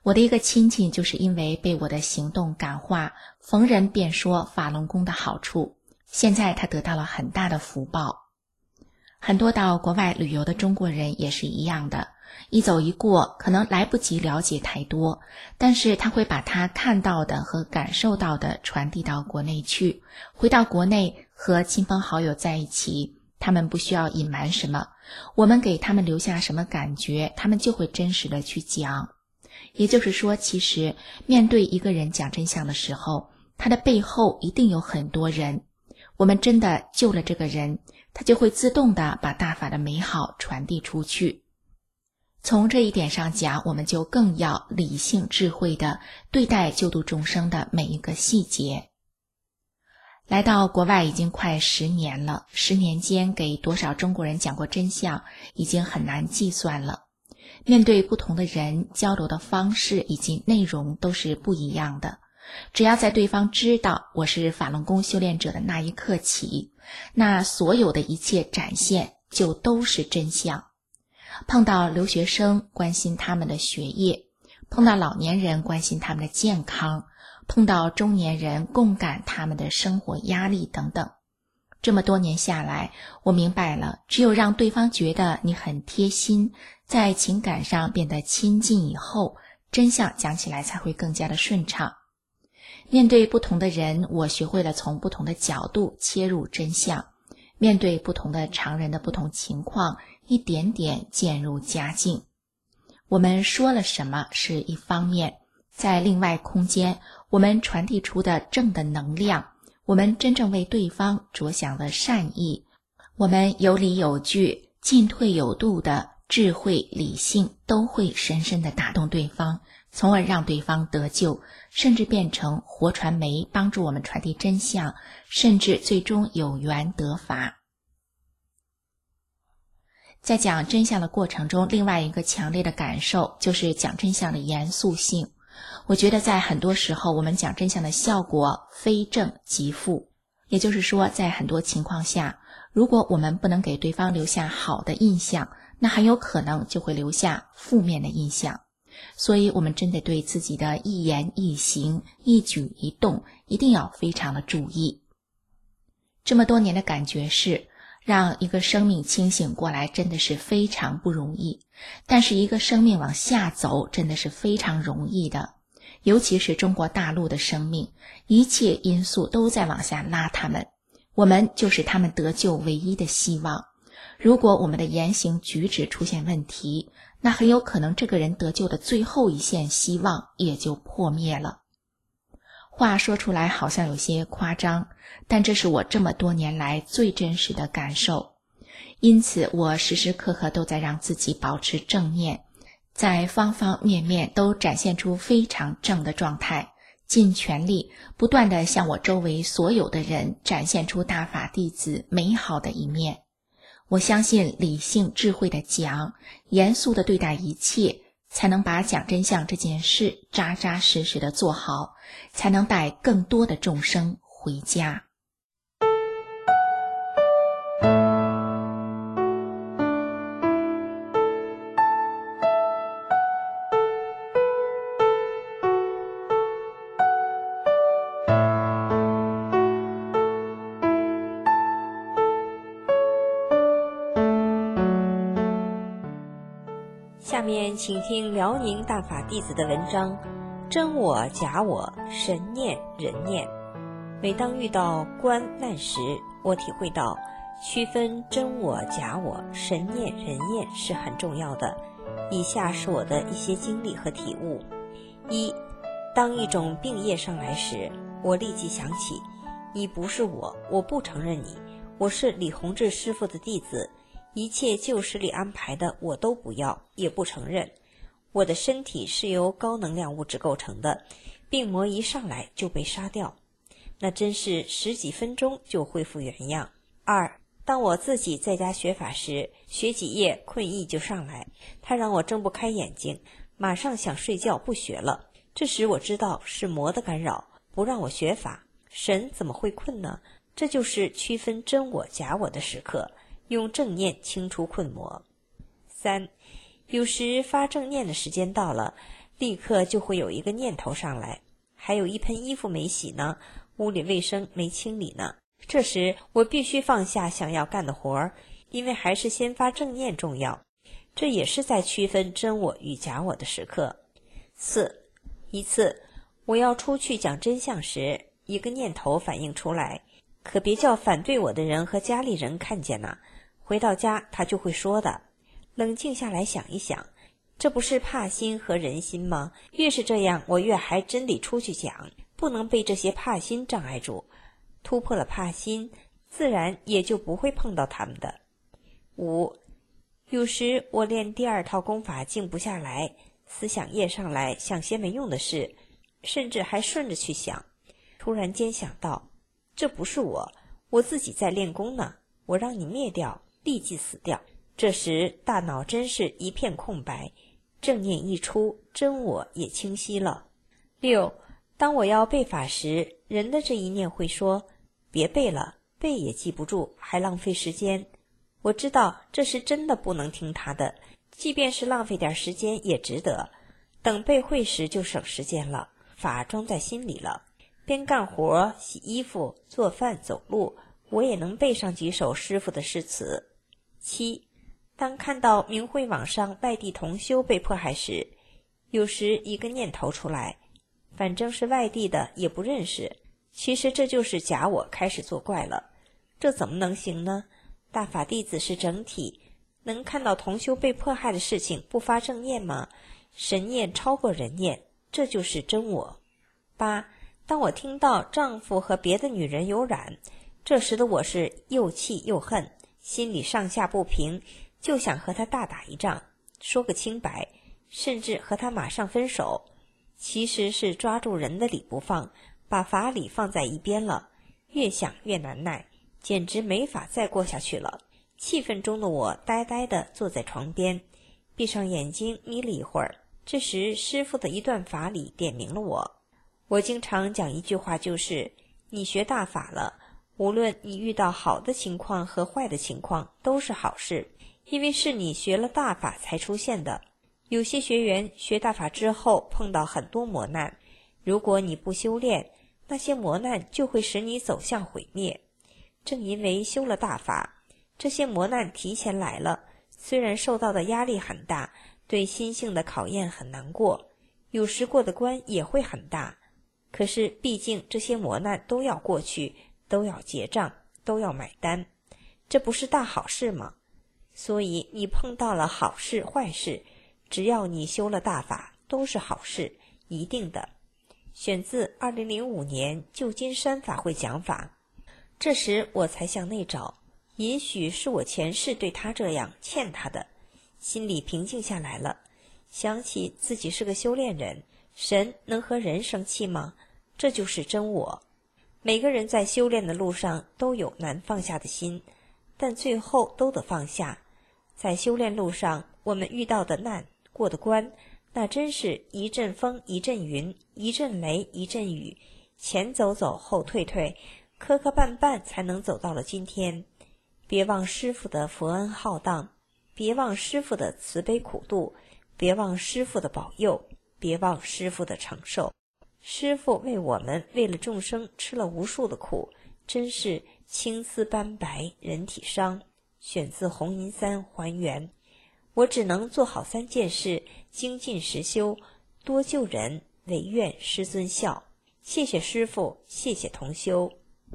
我的一个亲戚就是因为被我的行动感化，逢人便说法轮功的好处，现在他得到了很大的福报。很多到国外旅游的中国人也是一样的，一走一过可能来不及了解太多，但是他会把他看到的和感受到的传递到国内去，回到国内和亲朋好友在一起，他们不需要隐瞒什么，我们给他们留下什么感觉，他们就会真实的去讲。也就是说，其实面对一个人讲真相的时候，他的背后一定有很多人，我们真的救了这个人，他就会自动的把大法的美好传递出去。从这一点上讲，我们就更要理性智慧的对待救度众生的每一个细节。来到国外已经快十年了，十年间给多少中国人讲过真相，已经很难计算了。面对不同的人，交流的方式以及内容都是不一样的。只要在对方知道我是法轮功修炼者的那一刻起，那所有的一切展现就都是真相。碰到留学生，关心他们的学业；碰到老年人，关心他们的健康；碰到中年人，共感他们的生活压力等等。这么多年下来，我明白了，只有让对方觉得你很贴心，在情感上变得亲近以后，真相讲起来才会更加的顺畅。面对不同的人，我学会了从不同的角度切入真相，面对不同的常人的不同情况，一点点渐入佳境。我们说了什么是一方面，在另外空间，我们传递出的正的能量，我们真正为对方着想的善意，我们有理有据、进退有度的智慧理性，都会深深地打动对方，从而让对方得救，甚至变成活传媒，帮助我们传递真相，甚至最终有缘得法。在讲真相的过程中，另外一个强烈的感受就是讲真相的严肃性。我觉得在很多时候，我们讲真相的效果非正即负，也就是说，在很多情况下，如果我们不能给对方留下好的印象，那很有可能就会留下负面的印象。所以我们真的对自己的一言一行、一举一动一定要非常的注意。这么多年的感觉是，让一个生命清醒过来真的是非常不容易，但是一个生命往下走真的是非常容易的。尤其是中国大陆的生命，一切因素都在往下拉他们，我们就是他们得救唯一的希望。如果我们的言行举止出现问题，那很有可能这个人得救的最后一线希望也就破灭了。话说出来好像有些夸张，但这是我这么多年来最真实的感受。因此我时时刻刻都在让自己保持正念，在方方面面都展现出非常正的状态，尽全力不断地向我周围所有的人展现出大法弟子美好的一面。我相信理性智慧的讲，严肃地对待一切，才能把讲真相这件事扎扎实实地做好，才能带更多的众生回家。 下面请听辽宁大法弟子的文章：真我假我，神念人念。每当遇到关难时，我体会到区分真我假我，神念人念是很重要的。以下是我的一些经历和体悟。一，当一种病业上来时，我立即想起，你不是我，我不承认你，我是李洪志师父的弟子，一切旧时里安排的我都不要，也不承认。我的身体是由高能量物质构成的，病魔一上来就被杀掉，那真是十几分钟就恢复原样。二，当我自己在家学法时，学几页困意就上来，他让我睁不开眼睛，马上想睡觉不学了。这时我知道是魔的干扰，不让我学法，神怎么会困呢？这就是区分真我假我的时刻，用正念清除困魔。三，有时发正念的时间到了， 立刻就会有一个念头上来，还有一盆衣服没洗呢，屋里卫生没清理呢。这时我必须放下想要干的活儿，因为还是先发正念重要。这也是在区分真我与假我的时刻。四，一次我要出去讲真相时，一个念头反映出来，可别叫反对我的人和家里人看见呐，回到家他就会说的。冷静下来想一想，这不是怕心和人心吗？越是这样，我越还真得出去讲，不能被这些怕心障碍住。突破了怕心，自然也就不会碰到他们的。五，有时我练第二套功法静不下来，思想夜上来，想些没用的事，甚至还顺着去想。突然间想到，这不是我，我自己在练功呢，我让你灭掉，立即死掉。这时大脑真是一片空白，正念一出，真我也清晰了。六，当我要背法时，人的这一念会说，别背了，背也记不住，还浪费时间。我知道这是真的不能听他的，即便是浪费点时间也值得，等背会时就省时间了，法装在心里了，边干活、洗衣服、做饭、走路，我也能背上几首师傅的诗词。七，当看到明慧网上外地同修被迫害时，有时一个念头出来，反正是外地的也不认识，其实这就是假我开始作怪了。这怎么能行呢？大法弟子是整体，能看到同修被迫害的事情不发正念吗？神念超过人念，这就是真我。八，当我听到丈夫和别的女人有染，这时的我是又气又恨，心里上下不平，就想和他大打一仗，说个清白，甚至和他马上分手。其实是抓住人的理不放，把法理放在一边了，越想越难耐，简直没法再过下去了。气愤中的我呆呆地坐在床边，闭上眼睛眯了一会儿。这时师父的一段法理点明了我。我经常讲一句话，就是你学大法了，无论你遇到好的情况和坏的情况都是好事，因为是你学了大法才出现的。有些学员学大法之后碰到很多磨难，如果你不修炼，那些磨难就会使你走向毁灭。正因为修了大法，这些磨难提前来了，虽然受到的压力很大，对心性的考验很难过，有时过的关也会很大，可是毕竟这些磨难都要过去，都要结账，都要买单，这不是大好事吗？所以你碰到了好事坏事，只要你修了大法，都是好事，一定的。选自二零零五年旧金山法会讲法。这时我才向内找，也许是我前世对他这样欠他的，心里平静下来了，想起自己是个修炼人，神能和人生气吗？这就是真我。每个人在修炼的路上都有难放下的心，但最后都得放下。在修炼路上，我们遇到的难，过的关，那真是一阵风一阵云，一阵雷一阵雨，前走走后退退，磕磕绊绊才能走到了今天。别忘师父的佛恩浩荡，别忘师父的慈悲苦度，别忘师父的保佑，别忘师父的承受。师父为我们，为了众生吃了无数的苦，真是青丝斑白人体伤。选自红银三还原。我只能做好三件事，精进实修，多救人，唯愿师尊孝。谢谢师父，谢谢同修。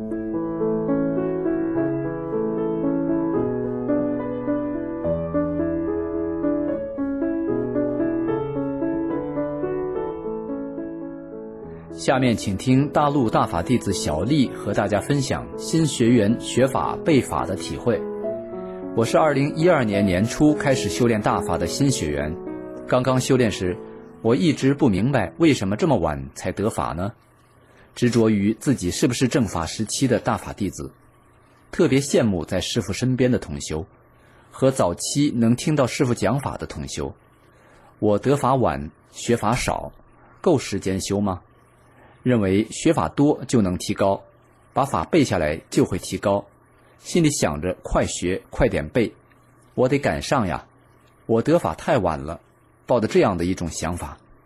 下面请听大陆大法弟子小丽和大家分享新学员学法背法的体会。我是二零一二年年初开始修炼大法的新学员，刚刚修炼时，我一直不明白为什么这么晚才得法呢？执着于自己是不是正法时期的大法弟子，特别羡慕在师父身边的同修，和早期能听到师父讲法的同修。我得法晚，学法少，够时间修吗？认为学法多就能提高，把法背下来就会提高，心里想着快学快点背，我得赶上呀，我得法太晚了，抱着这样的一种想法。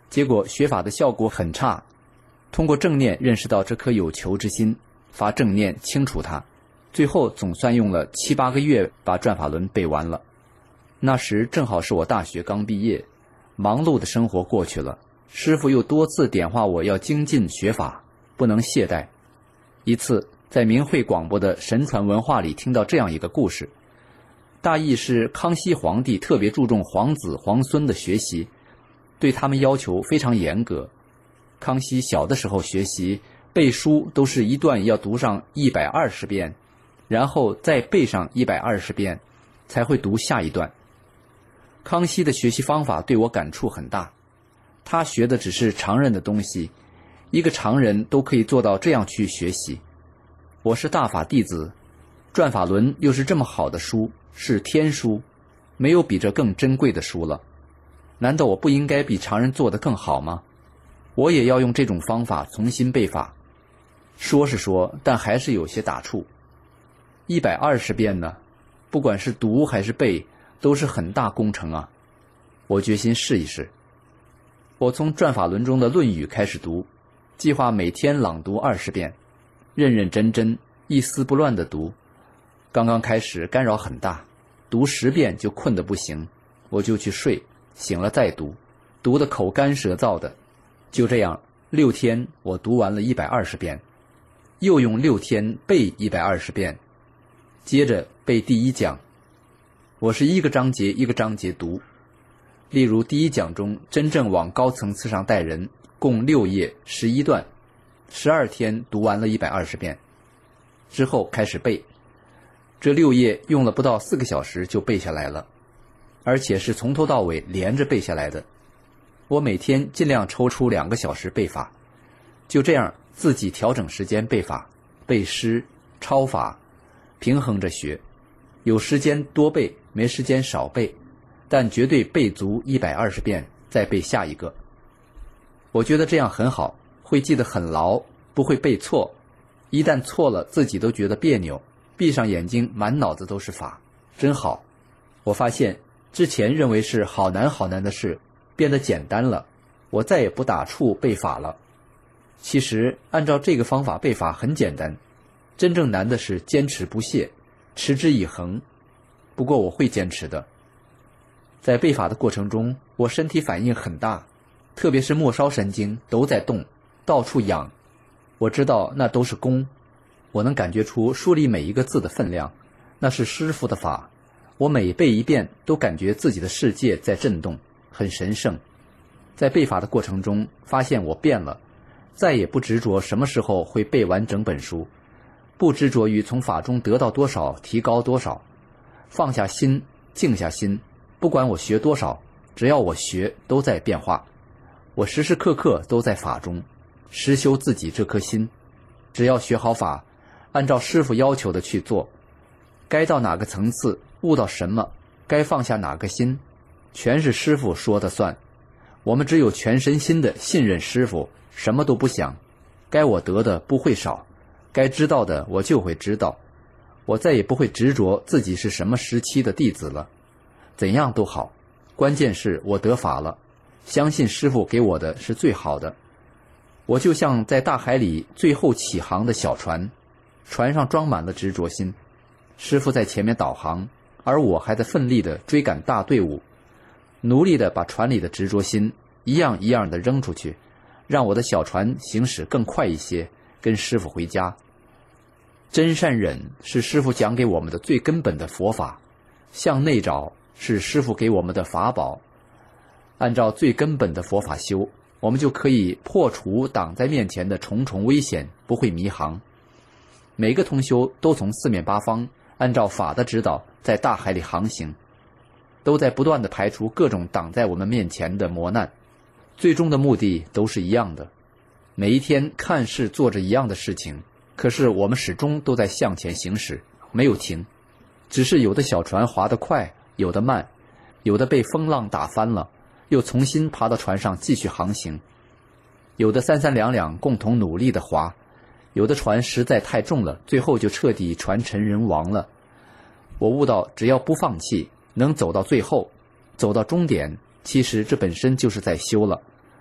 结果学法的效果很差。通过正念认识到这颗有求之心，发正念清除它，最后总算用了七八个月把转法轮背完了。那时正好是我大学刚毕业，忙碌的生活过去了，师父又多次点化我要精进学法，不能懈怠。一次在明慧广播的神传文化里听到这样一个故事，大意是康熙皇帝特别注重皇子皇孙的学习，对他们要求非常严格。康熙小的时候学习背书都是一段要读上一百二十遍，然后再背上一百二十遍才会读下一段。康熙的学习方法对我感触很大，他学的只是常人的东西，一个常人都可以做到这样去学习。我是大法弟子，转法轮又是这么好的书，是天书，没有比这更珍贵的书了。难道我不应该比常人做得更好吗？我也要用这种方法重新背法。说是说，但还是有些打怵。一百二十遍呢，不管是读还是背，都是很大工程啊。我决心试一试。我从转法轮中的《论语》开始读，计划每天朗读二十遍，认认真真，一丝不乱地读。刚刚开始干扰很大，读十遍就困得不行，我就去睡，醒了再读，读得口干舌燥的。就这样，六天我读完了一百二十遍，又用六天背一百二十遍，接着背第一讲。我是一个章节一个章节读，例如第一讲中真正往高层次上带人，共六页十一段，十二天读完了一百二十遍，之后开始背。这六页用了不到四个小时就背下来了，而且是从头到尾连着背下来的。我每天尽量抽出两个小时背法，就这样自己调整时间背法，背诗、抄法，平衡着学。有时间多背，没时间少背，但绝对背足一百二十遍，再背下一个。我觉得这样很好，会记得很牢，不会背错。一旦错了，自己都觉得别扭，闭上眼睛，满脑子都是法，真好。我发现之前认为是好难好难的事，变得简单了，我再也不打怵背法了。其实按照这个方法背法很简单，真正难的是坚持不懈，持之以恒。不过我会坚持的。在背法的过程中，我身体反应很大，特别是末梢神经都在动，到处痒。我知道那都是功，我能感觉出书里每一个字的分量，那是师父的法。我每背一遍都感觉自己的世界在震动，很神圣。在背法的过程中，发现我变了，再也不执着什么时候会背完整本书，不执着于从法中得到多少，提高多少，放下心，静下心，不管我学多少，只要我学，都在变化。我时时刻刻都在法中，实修自己这颗心。只要学好法，按照师父要求的去做，该到哪个层次，悟到什么，该放下哪个心，全是师父说的算。我们只有全身心的信任师父，什么都不想，该我得的不会少，该知道的我就会知道。我再也不会执着自己是什么时期的弟子了，怎样都好，关键是我得法了，相信师父给我的是最好的。我就像在大海里最后起航的小船，船上装满了执着心，师父在前面导航，而我还在奋力地追赶大队伍，努力地把船里的执着心一样一样地扔出去，让我的小船行驶更快一些，跟师父回家。真善忍是师父讲给我们的最根本的佛法，向内找是师父给我们的法宝。按照最根本的佛法修，我们就可以破除挡在面前的重重危险，不会迷航。每个同修都从四面八方按照法的指导在大海里航行，都在不断地排除各种挡在我们面前的磨难，最终的目的都是一样的。每一天看似做着一样的事情，可是我们始终都在向前行驶，没有停。只是有的小船划得快，有的慢，有的被风浪打翻了，又重新爬到船上继续航行。有的三三两两共同努力地划，有的船实在太重了，最后就彻底船沉人亡了。我悟到，只要不放弃，能走到最后，走到终点，其实这本身就是在修了。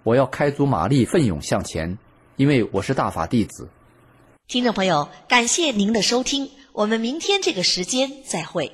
我要开足马力，奋勇向前，因为我是大法弟子。 听众朋友，感谢您的收听，我们明天这个时间再会。